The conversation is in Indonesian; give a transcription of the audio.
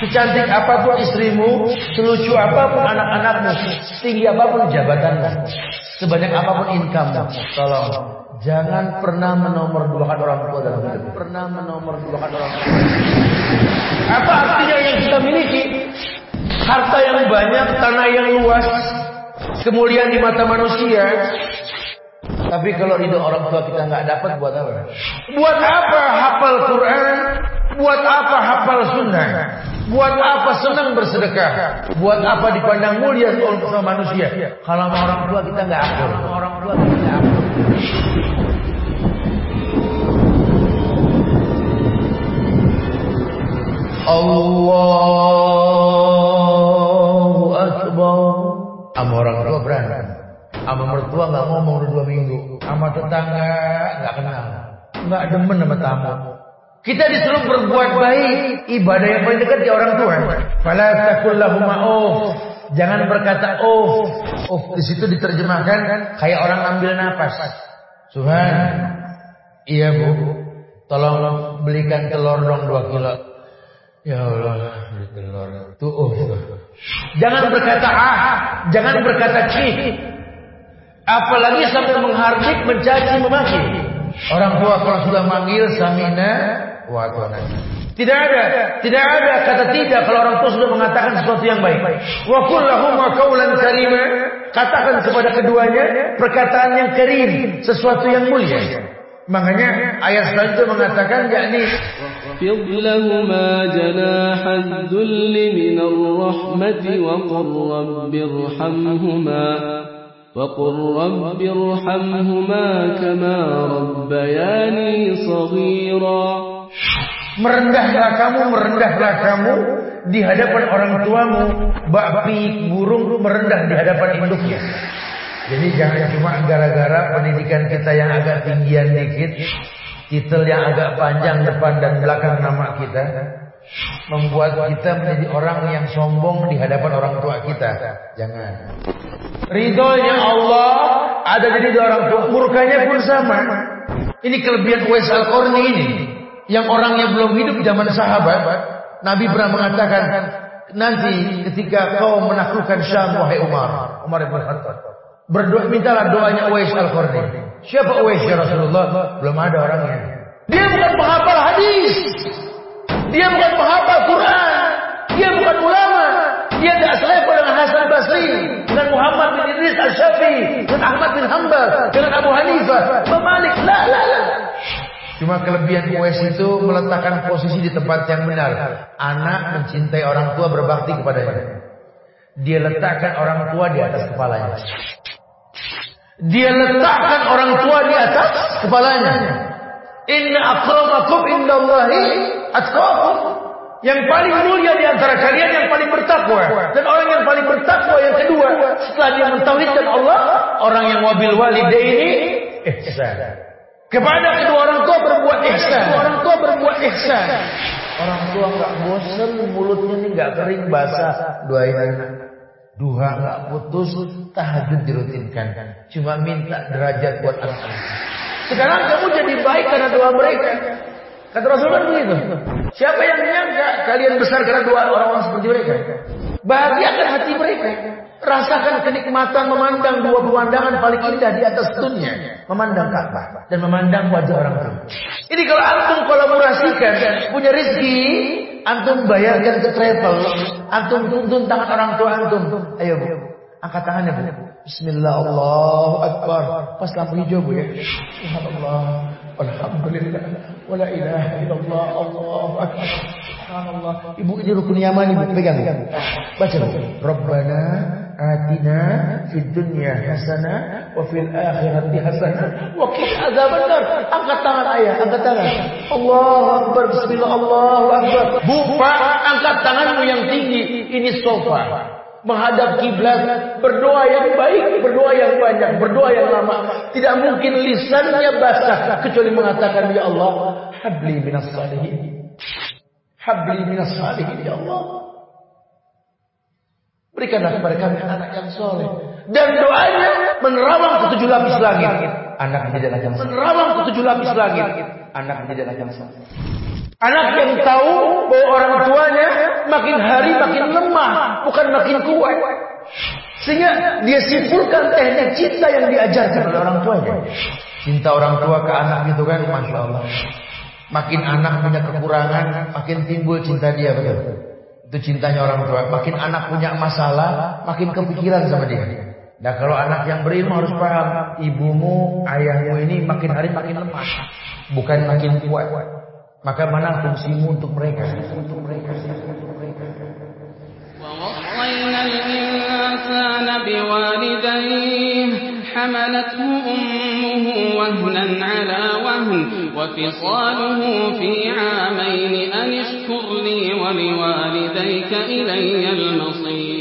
Secantik apapun istrimu, selucu apapun anak-anakmu, setinggi apapun jabatanmu, sebanyak apapun income-mu, tolong jangan pernah menomorduakan orang tua dalam hidup. Apa artinya yang kita miliki? Harta yang banyak, tanah yang luas, kemuliaan di mata manusia. Tapi kalau ridho orang tua kita nggak dapat, buat apa? Buat apa hafal Quran? Buat apa hafal sunnah? Buat apa senang bersedekah? Buat apa dipandang mulia oleh manusia? Kalau orang tua kita nggak akur. Allahu Akbar. Sama orang tua berantem, sama mertua nggak ngomong 2 minggu, sama tetangga nggak kenal, nggak demen sama tamu. Kita disuruh berbuat baik, ibadah yang paling dekat di orang tua. Fala taqul lahuma uff, jangan berkata uff. Uff di situ diterjemahkan kayak orang ambil napas. Subhan, iya bu, tolong belikan telur dong 2 kilo. Ya Allah, beli telur. Tuh, jangan berkata jangan berkata cih. Apalagi sampai menghardik, mencaci, memaki. Orang tua kalau sudah manggil samina wa ata'na. Tidak ada kata tidak kalau orang tua sudah mengatakan sesuatu yang baik. Wa qul lahum qawlan karima, katakan kepada keduanya perkataan yang karim, sesuatu yang mulia. Makanya ayat selanjutnya mengatakan yakni واخفض لهما جناح الذل من الرحمة وقل رب ارحمهما كما ربياني صغيرا. Merendahlah kamu di hadapan orang tuamu. Bak burung merendah di hadapan induknya. Jadi jangan cuma gara-gara pendidikan kita yang agak tinggian dikit, titel yang agak panjang depan dan belakang nama kita, membuat kita menjadi orang yang sombong di hadapan orang tua kita. Jangan. Ridhonya Allah ada jadi orang tua, murkanya pun sama. Ini kelebihan Uwais Al-Qarni ini, yang orangnya belum hidup zaman sahabat. Nabi pernah mengatakan, nanti ketika kau menaklukkan Syam, wahai Umar bin Khattab, berdoa, mintalah doanya Uwais Al-Qarni. Siapa Uwais ya Rasulullah? Belum ada orangnya. Dia bukan penghafal hadis, dia bukan penghafal Quran, dia bukan ulama, dia tidak selevel dengan Hasan Basri, dengan Muhammad bin Idris Al-Syafi'i, dengan Ahmad bin Hanbal, dengan Abu Hanifah, Imam Malik. La. Cuma kelebihan Uwais itu meletakkan posisi di tempat yang benar. Anak mencintai orang tua, berbakti kepadanya. Dia letakkan orang tua di atas kepalanya. Dia letakkan orang tua di atas kepalanya. Inna akramakum indallahi atqakum. Yang paling mulia di antara kalian yang paling bertakwa. Dan orang yang paling bertakwa yang kedua setelah dia mentauhidkan Allah, orang yang wabil walidaini ihsan. Kepada kedua orang tua berbuat ihsan. Orang tua enggak bosan, mulutnya ini enggak kering basah, doain anak. Duha enggak putus, tahajud dirutinkan. Cuma minta derajat buat anak-anak. Sekarang kamu jadi baik karena doa mereka. Kata Rasulullah begitu. Siapa yang menyangka kalian besar karena doa orang-orang seperti mereka? Bahagiakan hati mereka. Rasakan kenikmatan memandang dua pemandangan paling indah di atas dunia. Memandang Ka'bah dan memandang wajah orang tua. Ini kalau antum kolaborasikan, punya rezeki, antum bayarkan ke travel, antum tuntun tangan orang tua antum. Ayo bu, angkat tangannya bu. Bismillah, Allahu Akbar. Pas lampu hijau bu ya. Subhanallah, alhamdulillah, wala ilaha illallah, Allahu Akbar. Subhanallah. Ibu ini rukun yaman ibu, pegang. Baca bu. Rabbana atina fid dunya hasanah wa fil akhirati hasanah wa qina adzabannar. Angkat tangan ayah, angkat tangan. Allahu Akbar, bismillah, Allahu Akbar. Buka, angkat tanganmu yang tinggi. Ini sofa. Menghadap kiblat, berdoa yang baik, berdoa yang banyak, berdoa yang lama. Tidak mungkin lisannya basah kecuali mengatakan ya Allah, habli minas salihin. Habli minas salihin ya Allah. Berikanlah kepada kami anak yang soleh. Dan doanya menerawang ke 7 lapis langit. Anak menjadi anak yang soleh. Menerawang ke 7 lapis langit. Anak menjadi anak yang soleh. Anak yang tahu bahwa orang tuanya makin hari makin lemah, bukan makin kuat. Sehingga dia simpulkan teknik cinta yang diajarkan oleh orang tuanya. Cinta orang tua ke anak gitu kan, Masya Allah. Makin anak punya kekurangan, makin timbul cinta dia, betul. Itu cintanya orang tua. Makin anak punya masalah, makin kepikiran sama dia. Nah kalau anak yang berilmu harus paham, ibumu, ayahmu ini makin hari makin lemah, bukan makin kuat. Maka mana fungsimu untuk mereka? وَوَصَّيْنَا الْإِنسَانَ بِوَالِدَيْهِ حَمَلَتْهُ أُمُّهُ وَهْنًا عَلَى وَهْنٍ وَفِصَالُهُ فِي عَامَيْنِ أَنِ اشْكُرْ لِي وَلِوَالِدَيْكَ إِلَيَّ الْمَصِيرُ